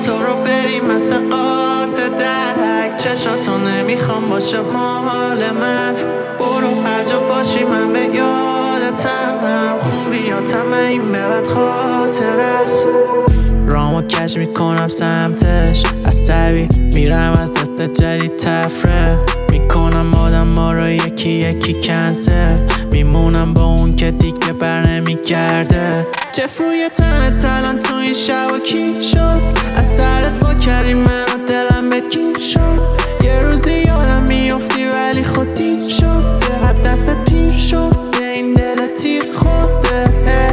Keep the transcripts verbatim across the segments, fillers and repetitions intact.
تو رو بری مثل قاصدک، چشاتو نمیخوام باشه مال من. برو هر جا باشی من به یادتم، خوبیاتم این به بعد خاطر است. رامو کش میکنم سمتش، عصبی میرم از دست جدید تفره میکنم آدم ما رو یکی یکی کنسل، میمونم با اون که دیگه بر نمیگرده. جف روی تنت الان تو این شب و کی شد، از سرت وا کردی من و دلم بهت گیر شد. یه روزی یادم میافتی ولی خود دیر شد، از دستت پیر شد به این دل تیر خورده.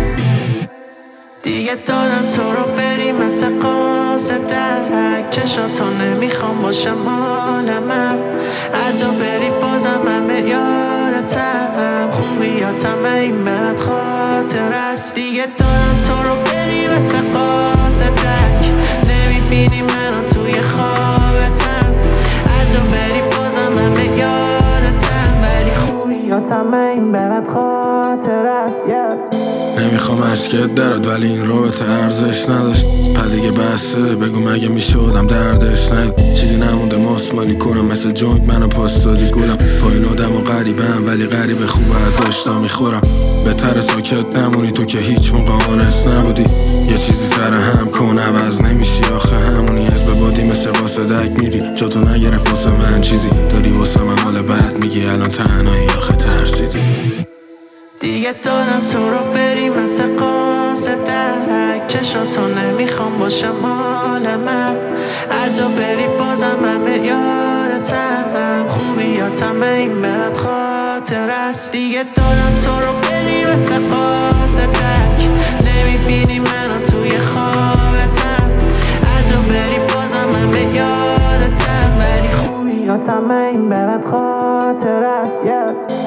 دیگه دادم تو رو بری مثل قاصدک، چشاتو نمیخوام باشه مال من. هر جا بری بازم من به یادتم، خوبیاتم این به بعد خاطر است. دیگه دادم تو رو بری مثل قاصدک، نمیبینی منو توی خوابتم. هر جا بری بازم من به یادتم، ولی خوبیاتم این به بعد خاطر است. yeah. نمیخوام اشکت درد ولی این رابطه ارزش نداشت. پدیگه بسته بگو مگه میشدم دردش ند. چیزی نمونده ماسمالی کنم مثل جنگ منو پاستادی گلم. با این آدم و غریبم ولی غریب خوب از آشتا میخورم. بهتر ساکت نمونی تو که هیچ موقع آنست نبودی. یه چیزی سر هم کن عوض نمیشی آخه همونی. از به بادی مثل قاصدک میری، جا تو نگرفت واسه من چیزی. داری واسه من حال بد میگی الان تنهایی آخه ترسیدی. دیگه دادم تو رو بری مثل قاصدک، چشاتو نمیخوام باشه مال من. هر جا بری بازم من به یادتم، خوبیاتم این به بعد خاطر است. دیگه دادم تو رو بری مثل قاصدک، نمیبینی منو توی خوابتم. هر جا بری بازم من به یادتم، ولی خوبیاتم این به بعد خاطر است. yeah.